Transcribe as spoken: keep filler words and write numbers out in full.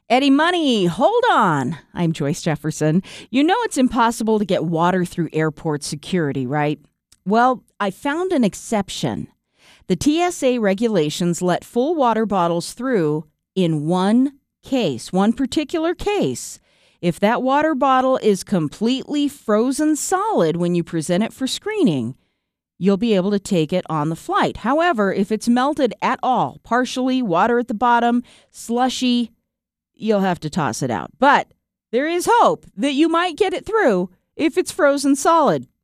Eddie Money, hold on. I'm Joyce Jefferson. You know it's impossible to get water through airport security, right? Well, I found an exception. The T S A regulations let full water bottles through in one case, one particular case. If that water bottle is completely frozen solid when you present it for screening, you'll be able to take it on the flight. However, if it's melted at all, partially, water at the bottom, slushy, you'll have to toss it out. But there is hope that you might get it through if it's frozen solid.